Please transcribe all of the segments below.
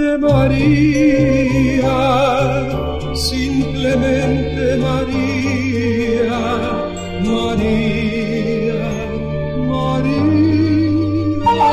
María, simplemente María, María, María.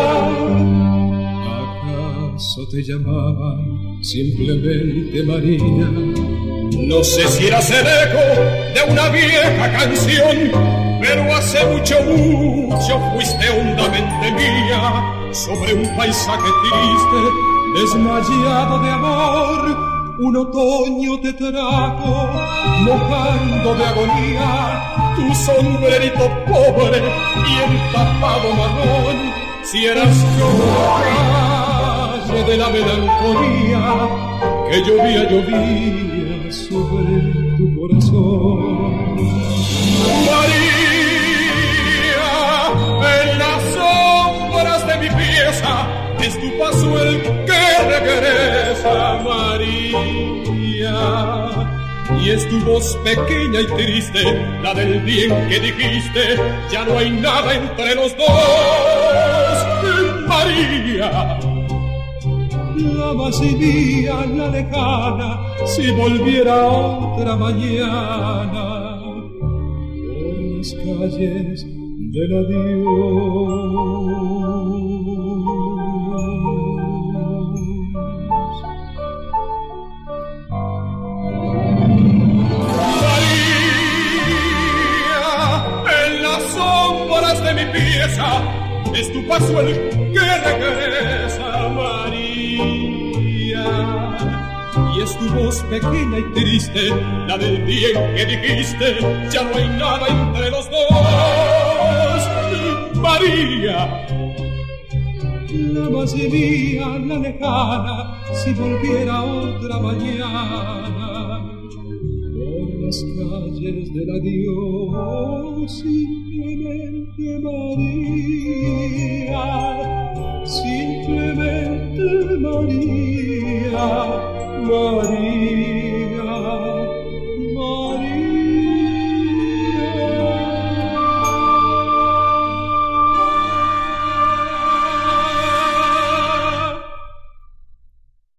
¿Acaso te llamaban simplemente María? No sé si eras el eco de una vieja canción, pero hace mucho, mucho fuiste hondamente mía, sobre un paisaje triste, desmayado de amor. Un otoño te trajo, mojando de agonía, tu sombrerito pobre y empapado marrón. Si eras como la calle de la melancolía, que llovía, llovía sobre tu corazón. María, en las sombras de mi pieza, es tu paso el que regresa, María. Y es tu voz pequeña y triste, la del bien que dijiste, ya no hay nada entre los dos, María. La vacía, la lejana, si volviera otra mañana por las calles del adiós. De mi pieza, es tu paso el que regresa, María. Y es tu voz pequeña y triste, la del bien que dijiste, ya no hay nada entre los dos, María. La más mía, la lejana, si volviera otra mañana por las calles del adiós, simplemente María, simplemente María, María.